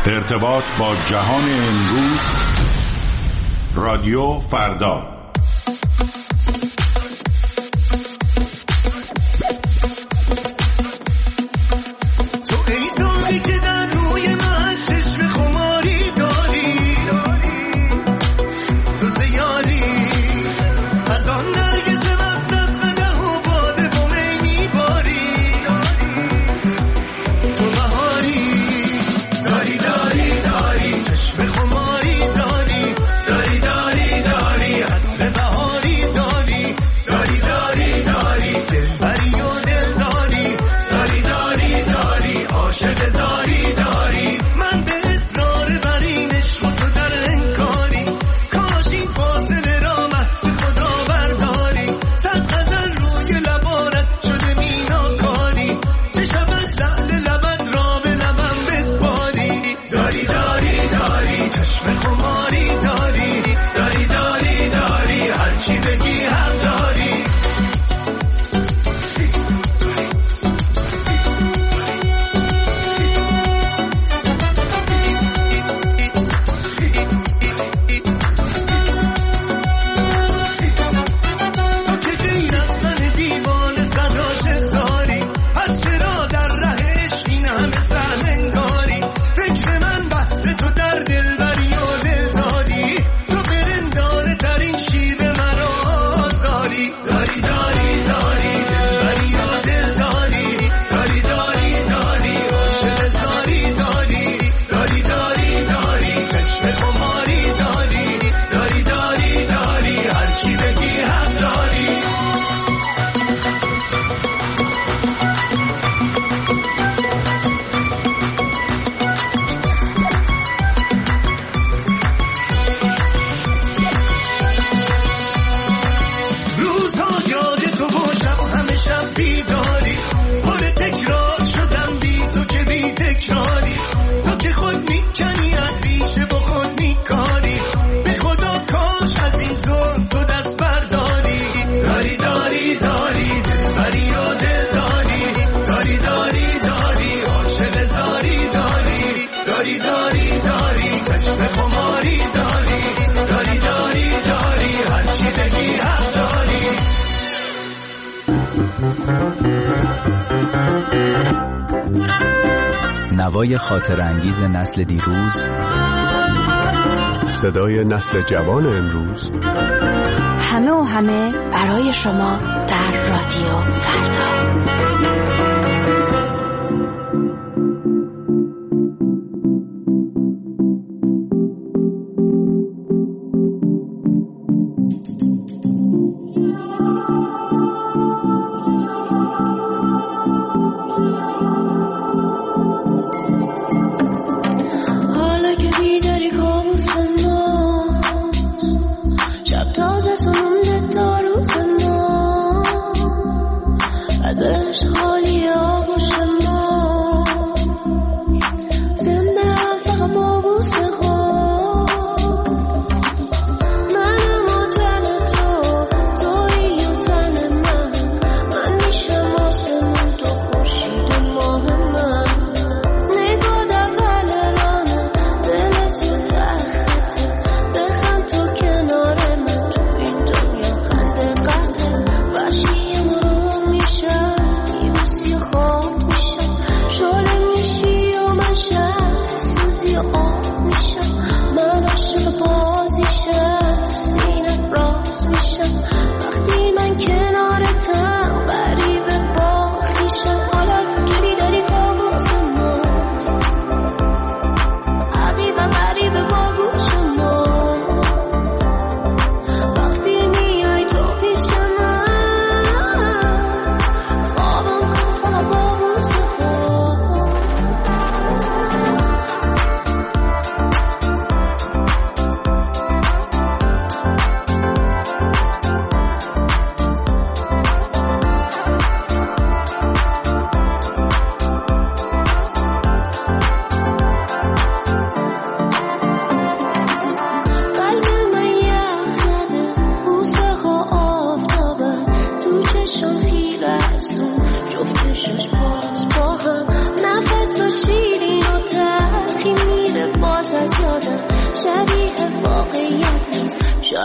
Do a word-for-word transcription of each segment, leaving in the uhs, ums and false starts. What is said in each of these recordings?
ارتباط با جهان امروز، رادیو فردا. نوای خاطرانگیز نسل دیروز، صدای نسل جوان امروز، همه و همه برای شما در رادیو فردا. ازش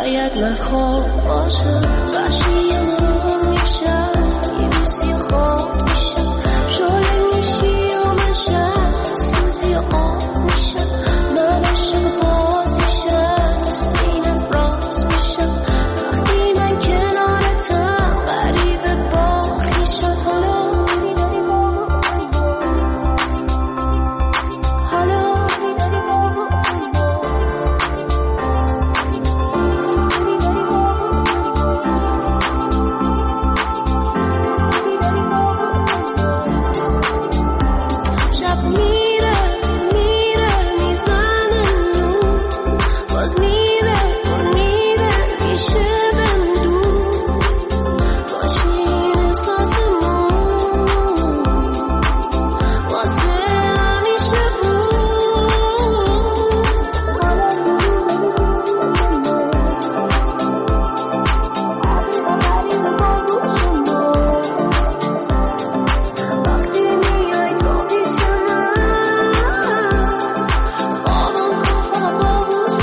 شاید من خواب باشم وحشی من میشم یه روزی خواب میشم شاید میشی و من شم سوزی آب میشم من عشق باز میشم سینم راز میشم وقتی من کنارتم غریب با خیشم حالا میداری بابا حالا میداری بابا شب میره میره میزنه نور باز میره میره میشه بندون باشیم احساسمون واسه همیشه وقتی میای تو پیش من خوابم خوابم بابوس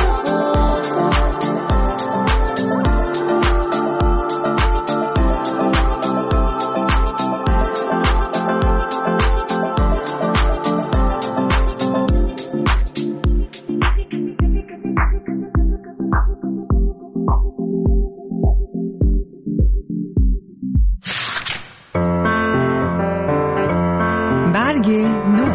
برگ نو.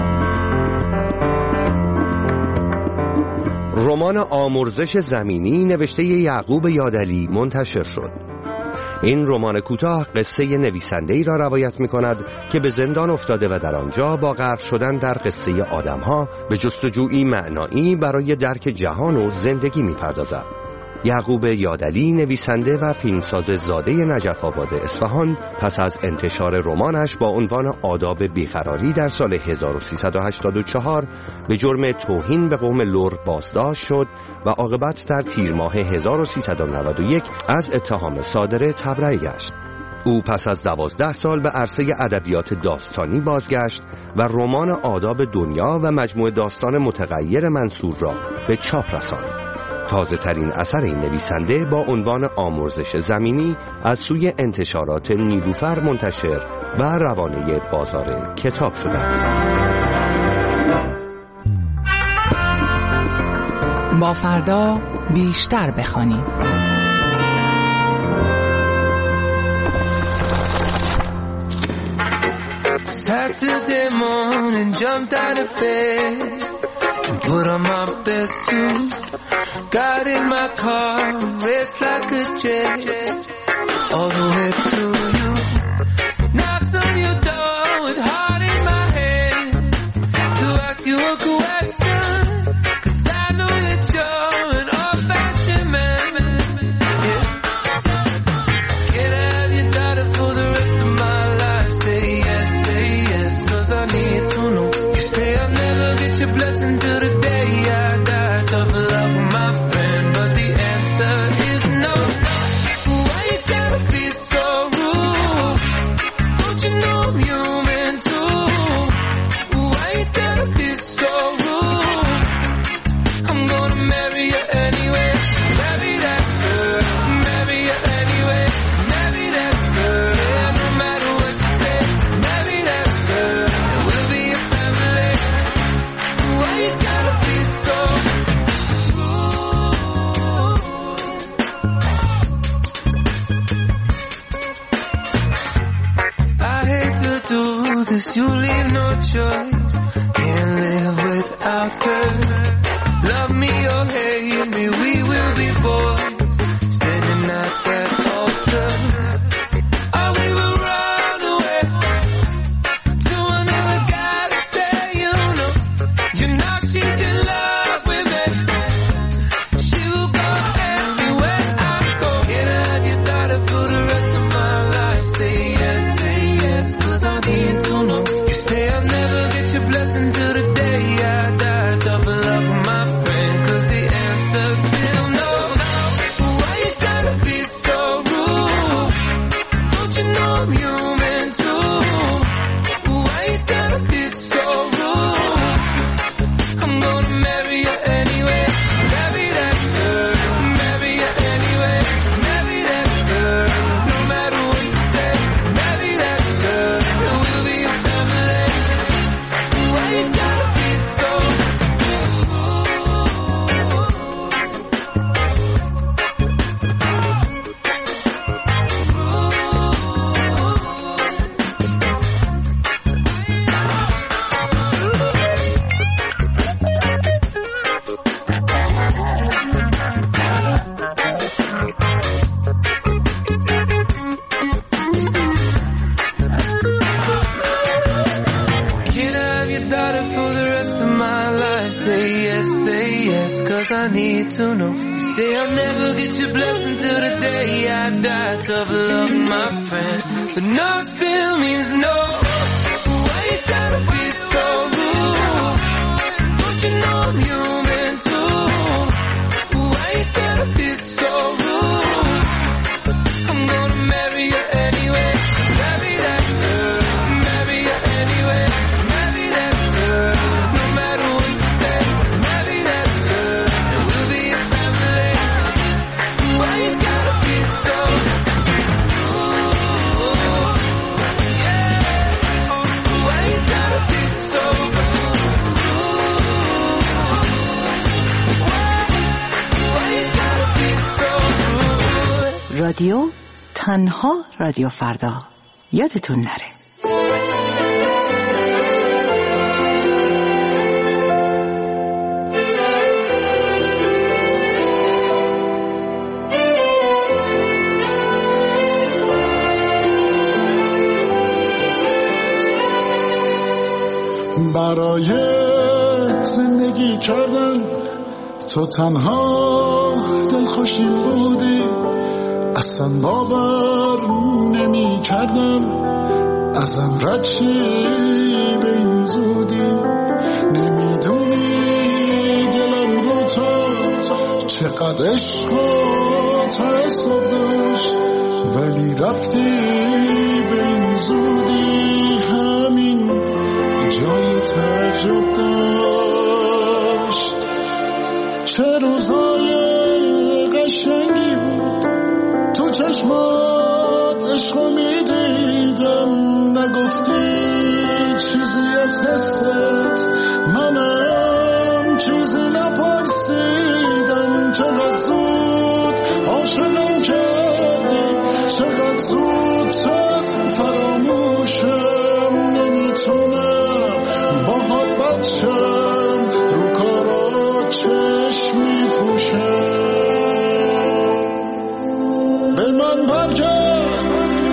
رمان آمرزش زمینی نوشته یعقوب یادعلی منتشر شد. این رمان کوتاه قصه نویسنده‌ای را روایت می‌کند که به زندان افتاده و در آنجا با غرق شدن در قصه آدم‌ها به جستجویی معنایی برای درک جهان و زندگی می‌پردازد. یعقوب یادعلی نویسنده و فیلمساز زاده نجف آباد اصفهان پس از انتشار رمانش با عنوان آداب بیقراری در سال هزار و سیصد و هشتاد و چهار به جرم توهین به قوم لر بازداشت شد و عاقبت در تیر ماه هزار و سیصد و نود و یک از اتهام صادره تبرئه گشت. او پس از دوازده سال به عرصه ادبیات داستانی بازگشت و رمان آداب دنیا و مجموعه داستان متغیر منصور را به چاپ رساند. تازه ترین اثر این نویسنده با عنوان آمرزش زمینی از سوی انتشارات نیلوفر منتشر و روانه بازار کتاب شده است. با فردا بیشتر بخوانیم. Saturday morning, jumped out of bed and put on my best suit. Got in my car, raced like a jet all the way to you. Knocked on your door with heart in my hand to ask you a question, 'cause I know that you're an old-fashioned man. Yeah. Can I have your daughter for the rest of my life? Say yes, say yes, 'cause I need to know. You say I'll never get your blessing till the day I die. Tough love with my friend, but the answer is no. Why you gotta be so rude? Don't you know I'm human too? Why you gotta be so rude? I'm gonna marry you anyway. Marry that girl, marry you anyway. Marry that girl, yeah, no matter what you say. Marry that girl, and we'll be a family. Why you gotta be so rude? I hate to do this, you leave no choice. Can't live without her. Love me or hate me, we will be boys standing at that altar. Or we will run away to another guy to say, you know, you know she's in love with me. She will go everywhere I go. Can I have your daughter for the rest of my life? Say yes, say yes, 'cause I need to know. You say I'll never get your say yes, say yes, cause I need to know. You say I'll never get your blessing till the day I die. Tough luck, my friend, but no still means no. Why you gotta be so rude? Don't you know I'm human too? Why you gotta be so rude? I'm gonna marry you anyway. Marry that girl, marry you anyway. Marry that girl, no matter what you say. Marry that girl, and we'll be a family. Why you gotta be so rude? Yeah. Why you gotta be so rude? Why you gotta be so rude? رادیو تنها رادیو فردا، یادتون نره. برای زندگی کردن تو تنها دلخوشی بودی، اصلا باور نمی کردم ازم رد چی به این زودی. نمیدونی دلم رو تو چقدر عشق و تعصب داشت، ولی رفتی به این زودی. همین جای تعجب داشت. چه روزهای قشنگی بود تو چشمات عشقو میدیدم، نگفتی چیزی از حست، منم چیزی نپرسیدم. چقدر زود عاشقم کردی، چقدر زود تو فراموشم. نمیتونم باهات بچم، رو کارات چشم میپوشم. به من برگرد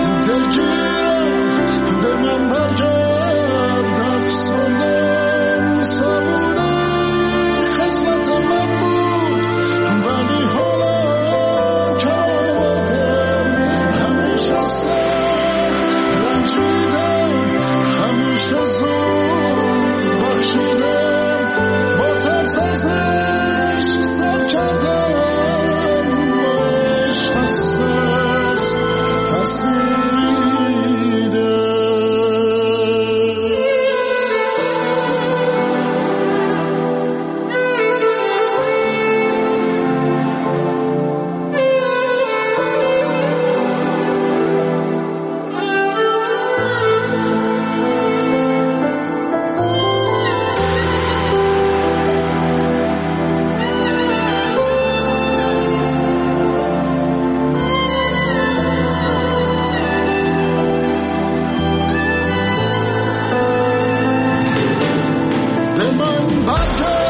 دلگیرم، به من برگرد افسردم. صبوری خصلت من بود، ولی حالا کم آوردم. همیشه سخت رنجیدم، همیشه زود بخشیدم. با ترس از عشق سر کردم، به من برگرد